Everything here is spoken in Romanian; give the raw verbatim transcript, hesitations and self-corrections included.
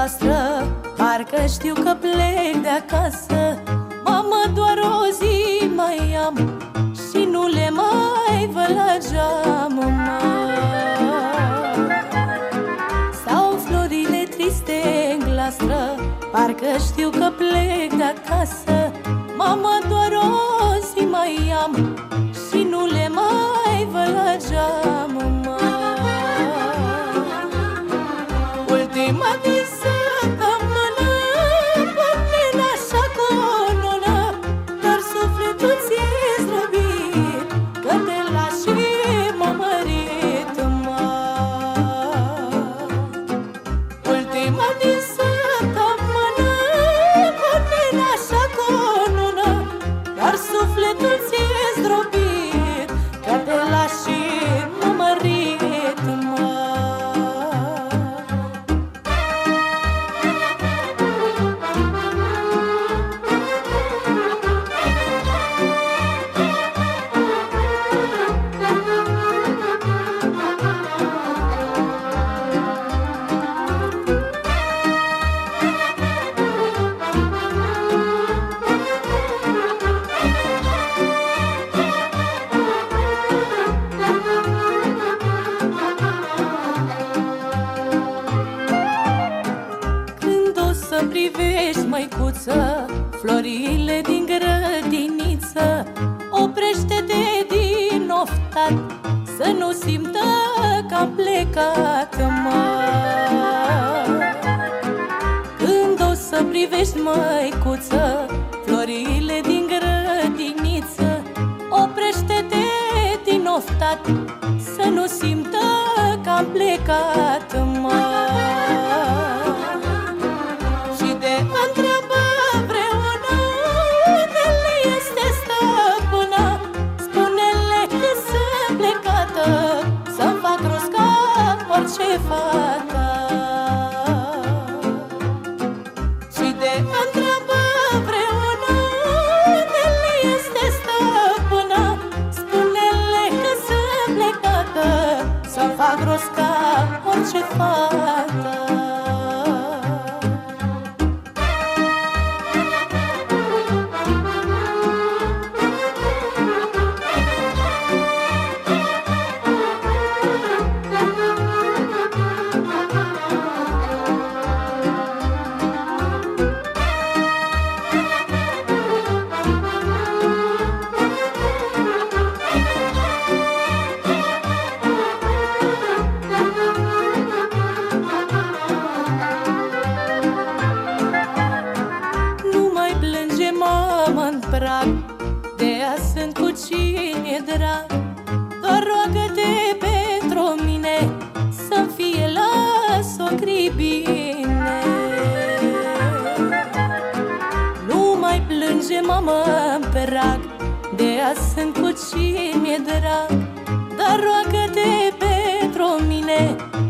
glastră, parcă știu că plec de acasă. Mamă, doar o zi mai am și nu le mai văd la geam, sau florile triste în glastră, parcă știu că plec de acasă. Mamă, doar o zi mai am și nu le mai văd la geam, ultima din săptămână, poate n-așa conună, dar sufletul ți-e zdrobit, că te lași și m-a mărit, mă. Ultima din săptămână, poate n-așa conună, dar sufletul ți-e zdrobit, că te lași și m-a mărit, mă. Să privești, măicuță, florile din grădiniță, oprește-te din oftat, să nu simtă că-am plecat, mă. Când o să privești, măicuță, florile din grădiniță, oprește-te din oftat, să nu simtă că-am plecat, mă. Orice fată și de întreabă vreuna unde este stăpâna, spune-le că sunt plecată, să-mi fac rost ca orice fată. Mă-n prag, de azi sunt cu cine drag, doar roagă-te pentru mine, să-mi fie la socrii bine. Nu mai plânge, mamă-n prag, de azi sunt cu cine drag, dar roagă-te pentru mine,